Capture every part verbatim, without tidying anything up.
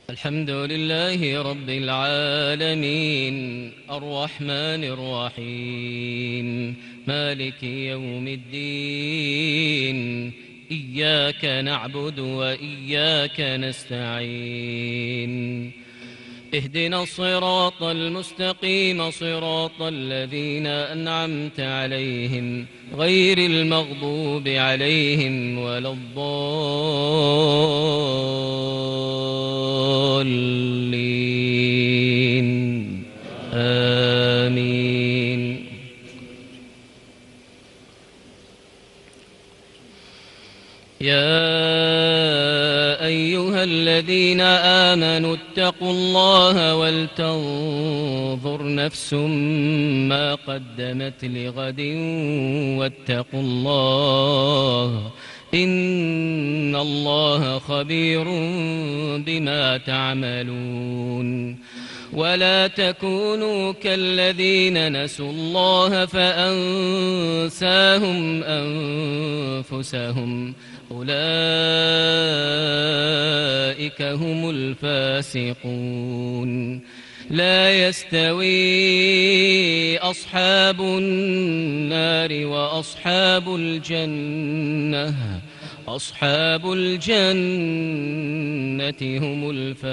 الحمد لله رب العالمين الرحمن الرحيم مالك يوم الدين إياك نعبد وإياك نستعين اهدنا الصراط المستقيم صراط الذين أنعمت عليهم غير المغضوب عليهم ولا الضالين آمين. يا أيها الذين آمنوا اتقوا الله ولتنظر نفس ما قدمت لغد واتقوا الله إن الله خبير بما تعملون. ولا تكونوا كالذين نسوا الله فأنساهم أنفسهم أولئك هم الفاسقون. لا يستوي أصحاب النار وأصحاب الجنة أصحاب الجنة هم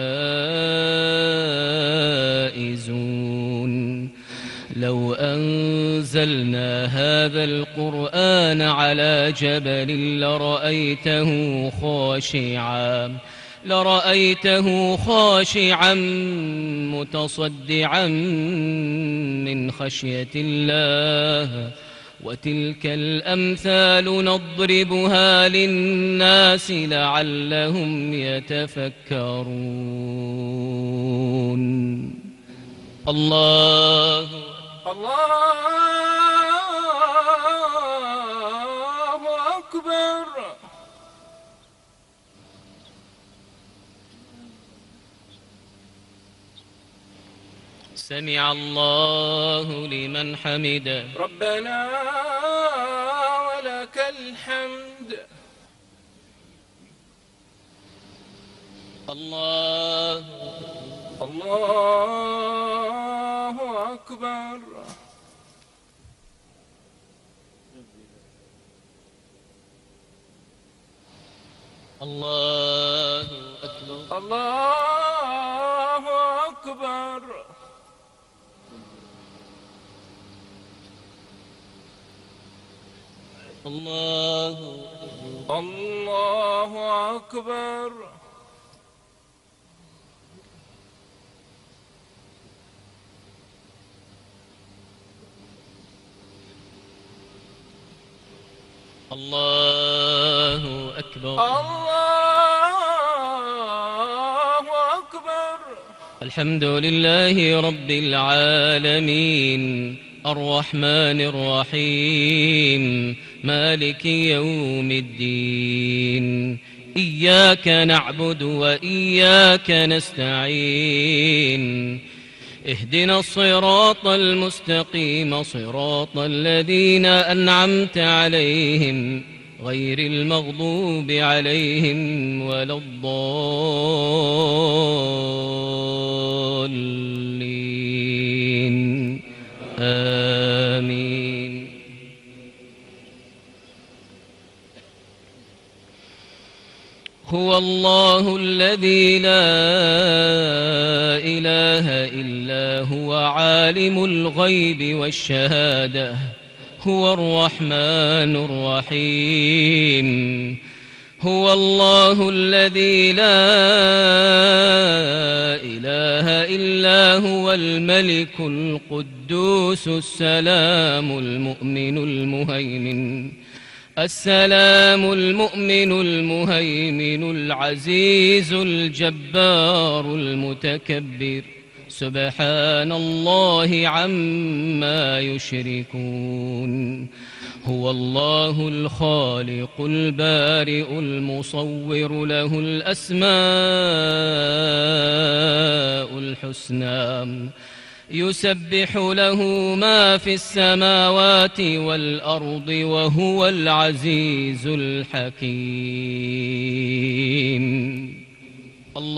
الفائزون. لو أنزلنا هذا القرآن على جبل لرأيته خاشعا لرأيته خاشعا متصدعا من خشية الله. وتلك الأمثال نضربها للناس لعلهم يتفكرون. الله الله أكبر. سمع الله لمن حمده. ربنا ولك الحمد. الله الله أكبر. الله أكبر. الله أكبر. الله الله أكبر. الله أكبر. الله أكبر. الحمد لله رب العالمين الرحمن الرحيم مالك يوم الدين إياك نعبد وإياك نستعين اهدنا الصراط المستقيم صراط الذين أنعمت عليهم غير المغضوب عليهم ولا الضالين آمين. هو الله الذي لا إله إلا هو عالم الغيب والشهادة هو الرحمن الرحيم. هو الله الذي لا إله إلا هو الملك القدوس السلام المؤمن المهيمن السلام المؤمن المهيمن العزيز الجبار المتكبر سبحان الله عما يشركون. هو الله الخالق البارئ المصور له الأسماء الحسنى يسبح له ما في السماوات والأرض وهو العزيز الحكيم.